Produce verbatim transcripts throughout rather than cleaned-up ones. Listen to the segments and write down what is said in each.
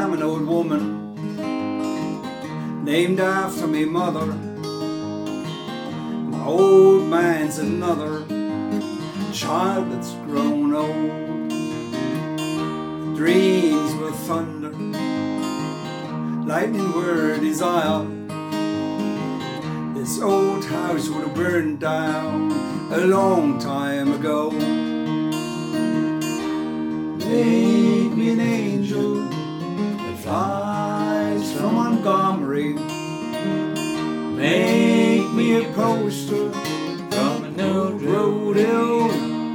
am an old woman, named after me mother. My old man's another child that's grown old. Dreams were thunder, lightning were desire. This old house would have burned down a long time ago. Make me an angel that flies from Montgomery. Make me a poster from an old rodeo.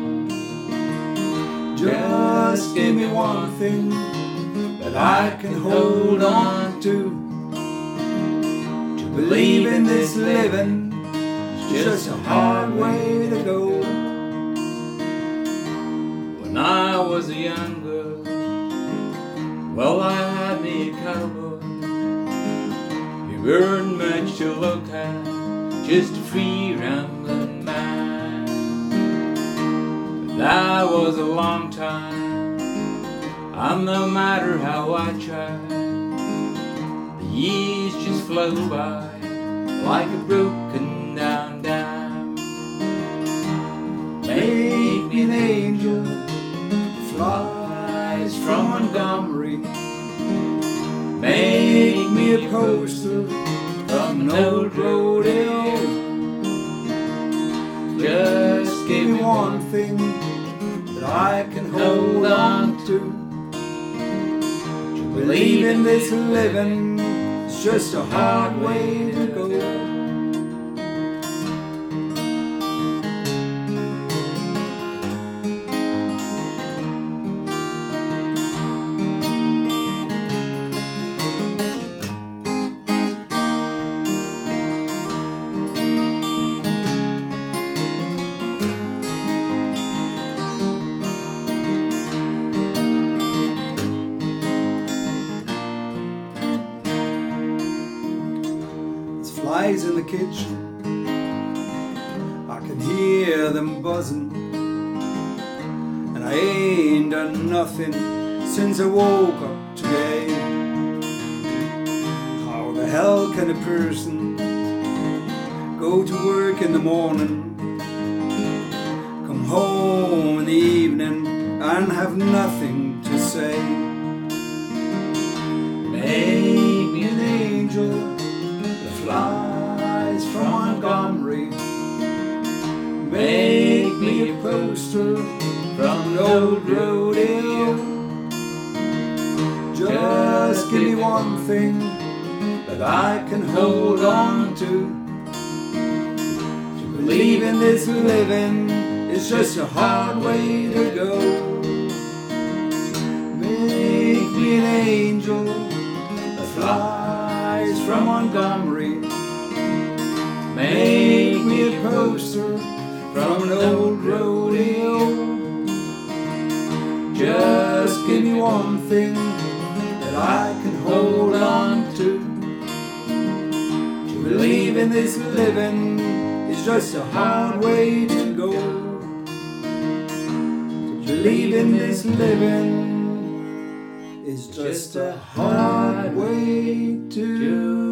Just give me one thing that I can hold on to. To believe in this living is just a hard way to go. When I was a young girl, well, I had me a cowboy. He weren't much to look at, just a free rambling man. But that was a long time, and no matter how I tried, the years just flew by like a broken down dam. Make me an angel flies from Montgomery. Make me a poster from an old rodeo. Just give me one thing that I can hold on to. To believe in this living is just a hard way to go. Flies in the kitchen, I can hear them buzzing, and I ain't done nothing since I woke up today. How the hell can a person go to work in the morning, come home in the evening and have nothing to say? Make me an angel flies from Montgomery. Make me a poster from an old rodeo. Just give me one thing that I can hold on to. To believe in this living is just a hard way to go. Make me an angel that flies from Montgomery. Make me a poster from an old rodeo. Just give me one thing that I can hold on to. To believe in this living is just a hard way to go. To believe in this living is just a hard way to go.